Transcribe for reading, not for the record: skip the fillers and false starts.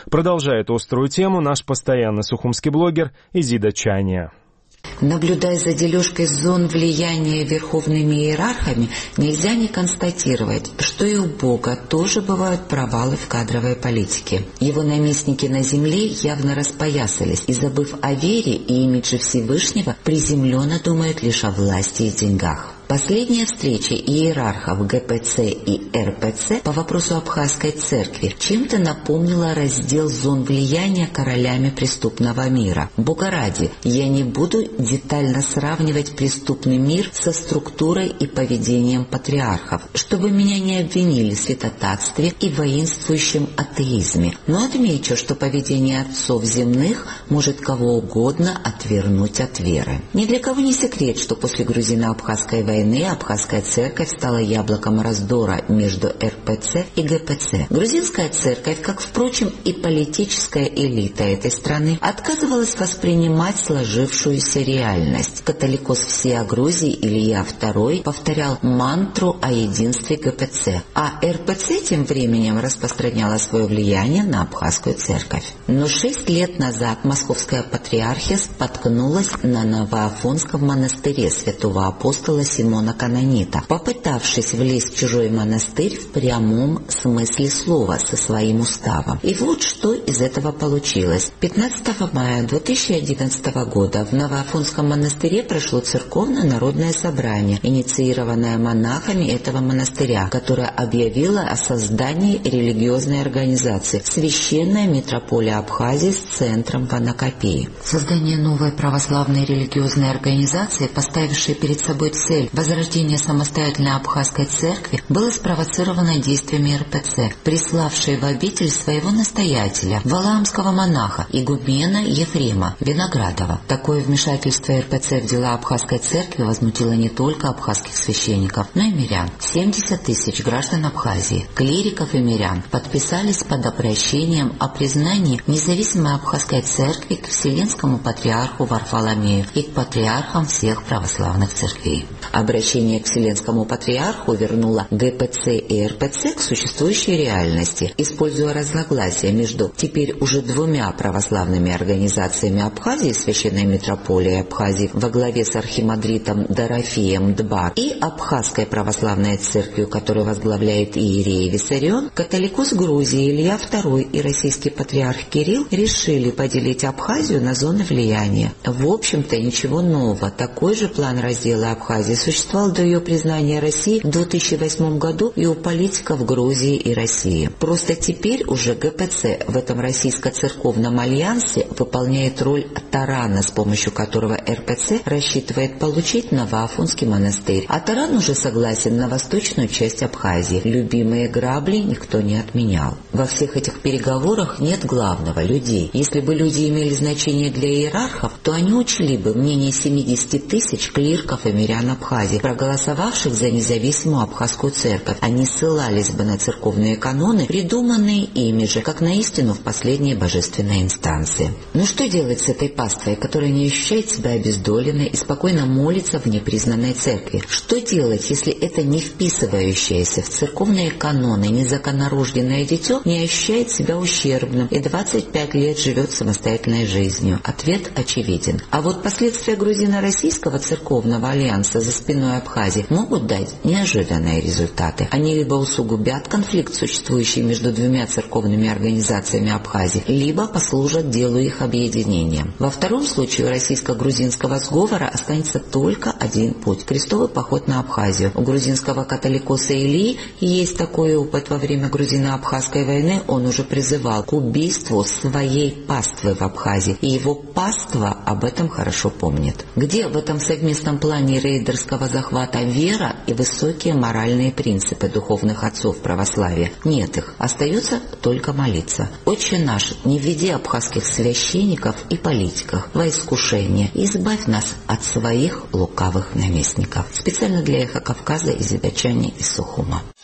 Продолжает острую тему наш постоянный сухумский блогер Изида Чайния. Наблюдая за дележкой зон влияния верховными иерархами, нельзя не констатировать, что и у Бога тоже бывают провалы в кадровой политике. Его наместники на земле явно распоясались и, забыв о вере и имидже Всевышнего, приземленно думают лишь о власти и деньгах. Последняя встреча иерархов ГПЦ и РПЦ по вопросу Абхазской церкви чем-то напомнила раздел зон влияния королями преступного мира. Бога ради, я не буду детально сравнивать преступный мир со структурой и поведением патриархов, чтобы меня не обвинили в святотатстве и воинствующем атеизме. Но отмечу, что поведение отцов земных может кого угодно отвернуть от веры. Ни для кого не секрет, что после грузино-абхазской войны Абхазская церковь стала яблоком раздора между РПЦ и ГПЦ. Грузинская церковь, как, впрочем, и политическая элита этой страны, отказывалась воспринимать сложившуюся реальность. Католикос всея Грузии Илья II повторял мантру о единстве ГПЦ, а РПЦ тем временем распространяла свое влияние на Абхазскую церковь. Но 6 лет назад Московская патриархия споткнулась на Новоафонском монастыре святого апостола Симона Канонита, попытавшись влезть в чужой монастырь в прямом смысле слова со своим уставом. И вот что из этого получилось. 15 мая 2011 года в Новоафонском монастыре прошло церковное народное собрание, инициированное монахами этого монастыря, которое объявило о создании религиозной организации «Священная митрополия Абхазии» с центром в Анакапии. Создание новой православной религиозной организации, поставившей перед собой цель возрождение самостоятельной Абхазской церкви, было спровоцировано действиями РПЦ, приславшей в обитель своего настоятеля, валаамского монаха, игумена Ефрема Виноградова. Такое вмешательство РПЦ в дела Абхазской церкви возмутило не только абхазских священников, но и мирян. 70 тысяч граждан Абхазии, клириков и мирян подписались под обращением о признании независимой Абхазской церкви к Вселенскому патриарху Варфоломею и к патриархам всех православных церквей. Обращение к Вселенскому патриарху вернуло ГПЦ и РПЦ к существующей реальности, используя разногласия между теперь уже двумя православными организациями Абхазии, Священной митрополией Абхазии во главе с архимандритом Дорофеем Дбар, и Абхазской православной церковью, которую возглавляет иерей Виссарион. Католикос Грузии Илья II и российский патриарх Кирилл решили поделить Абхазию на зоны влияния. В общем-то, ничего нового. Такой же план раздела Абхазии существовал до ее признания России в 2008 году и у политиков Грузии и России. Просто теперь уже ГПЦ в этом российско-церковном альянсе выполняет роль тарана, с помощью которого РПЦ рассчитывает получить Новоафонский монастырь. А таран уже согласен на восточную часть Абхазии. Любимые грабли никто не отменял. Во всех этих переговорах нет главного – людей. Если бы люди имели значение для иерархов, то они учли бы мнение 70 тысяч клириков и мирян Абхазии, проголосовавших за независимую Абхазскую церковь. Они ссылались бы на церковные каноны, придуманные ими же, как на истину в последней божественной инстанции. Но что делать с этой паствой, которая не ощущает себя обездоленной и спокойно молится в непризнанной церкви? Что делать, если это не вписывающееся в церковные каноны незаконнорожденное дитё не ощущает себя ущербным и 25 лет живет самостоятельной жизнью? Ответ очевиден. А вот последствия грузино-российского церковного альянса за спиной Абхазии могут дать неожиданные результаты. Они либо усугубят конфликт, существующий между двумя церковными организациями Абхазии, либо послужат делу их объединения. Во втором случае у российско-грузинского сговора останется только один путь – крестовый поход на Абхазию. У грузинского католикоса Илии есть такой опыт. Во время грузино-абхазской войны он уже призывал к убийству своей паствы в Абхазии, и его паства об этом хорошо помнит. Где в этом совместном плане рейдерского захвата вера и высокие моральные принципы духовных отцов православия? Нет их. Остается только молиться. Отче наш, не введи абхазских священников и политиков во искушение, и избавь нас от своих лукавых наместников. Специально для Эхо Кавказа Изида Чайния из Сухума.